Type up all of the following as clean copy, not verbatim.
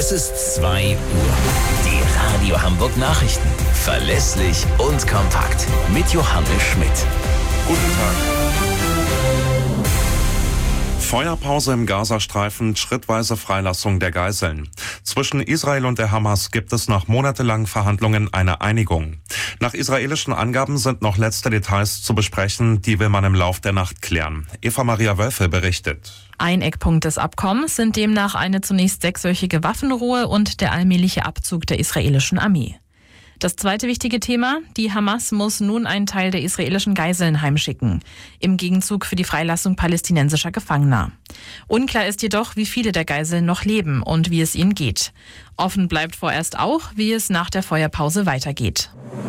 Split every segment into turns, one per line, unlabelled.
Es ist 2 Uhr. Die Radio Hamburg Nachrichten. Verlässlich und kompakt. Mit Johannes Schmidt.
Guten Tag. Feuerpause im Gazastreifen, schrittweise Freilassung der Geiseln. Zwischen Israel und der Hamas gibt es nach monatelangen Verhandlungen eine Einigung. Nach israelischen Angaben sind noch letzte Details zu besprechen, die will man im Lauf der Nacht klären. Eva-Maria Wölfe berichtet.
Ein Eckpunkt des Abkommens sind demnach eine zunächst 6-wöchige Waffenruhe und der allmähliche Abzug der israelischen Armee. Das zweite wichtige Thema: Die Hamas muss nun einen Teil der israelischen Geiseln heimschicken, im Gegenzug für die Freilassung palästinensischer Gefangener. Unklar ist jedoch, wie viele der Geiseln noch leben und wie es ihnen geht. Offen bleibt vorerst auch, wie es nach der Feuerpause weitergeht.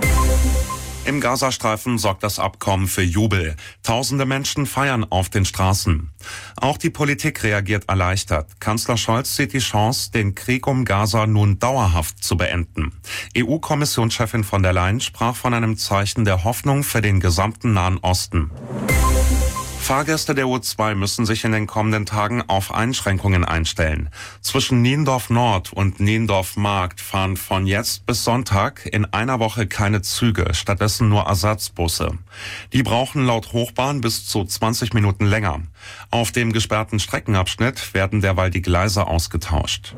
Im Gazastreifen sorgt das Abkommen für Jubel. Tausende Menschen feiern auf den Straßen. Auch die Politik reagiert erleichtert. Kanzler Scholz sieht die Chance, den Krieg um Gaza nun dauerhaft zu beenden. EU-Kommissionschefin von der Leyen sprach von einem Zeichen der Hoffnung für den gesamten Nahen Osten. Fahrgäste der U2 müssen sich in den kommenden Tagen auf Einschränkungen einstellen. Zwischen Niendorf Nord und Niendorf Markt fahren von jetzt bis Sonntag in einer Woche keine Züge, stattdessen nur Ersatzbusse. Die brauchen laut Hochbahn bis zu 20 Minuten länger. Auf dem gesperrten Streckenabschnitt werden derweil die Gleise ausgetauscht.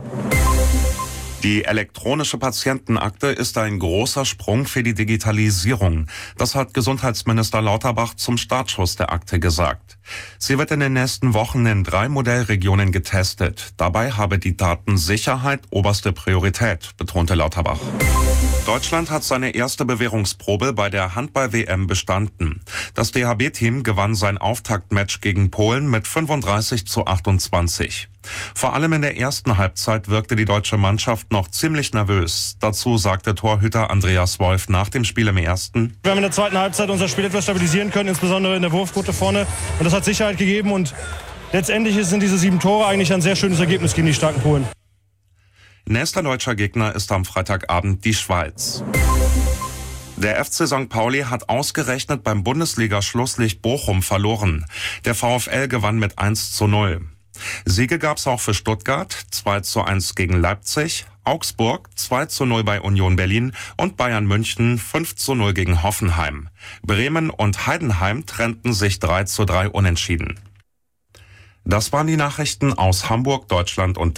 Die elektronische Patientenakte ist ein großer Sprung für die Digitalisierung. Das hat Gesundheitsminister Lauterbach zum Startschuss der Akte gesagt. Sie wird in den nächsten Wochen in 3 Modellregionen getestet. Dabei habe die Datensicherheit oberste Priorität, betonte Lauterbach. Deutschland hat seine erste Bewährungsprobe bei der Handball-WM bestanden. Das DHB-Team gewann sein Auftaktmatch gegen Polen mit 35:28. Vor allem in der ersten Halbzeit wirkte die deutsche Mannschaft noch ziemlich nervös. Dazu sagte Torhüter Andreas Wolf nach dem Spiel im ersten:
Wir haben in der zweiten Halbzeit unser Spiel etwas stabilisieren können, insbesondere in der Wurfquote vorne. Und das hat Sicherheit gegeben. Und letztendlich sind diese 7 Tore eigentlich ein sehr schönes Ergebnis gegen die starken Polen.
Nächster deutscher Gegner ist am Freitagabend die Schweiz. Der FC St. Pauli hat ausgerechnet beim Bundesliga-Schlusslicht Bochum verloren. Der VfL gewann mit 1:0. Siege gab's auch für Stuttgart, 2:1 gegen Leipzig, Augsburg 2:0 bei Union Berlin und Bayern München 5:0 gegen Hoffenheim. Bremen und Heidenheim trennten sich 3:3 unentschieden. Das waren die Nachrichten aus Hamburg, Deutschland und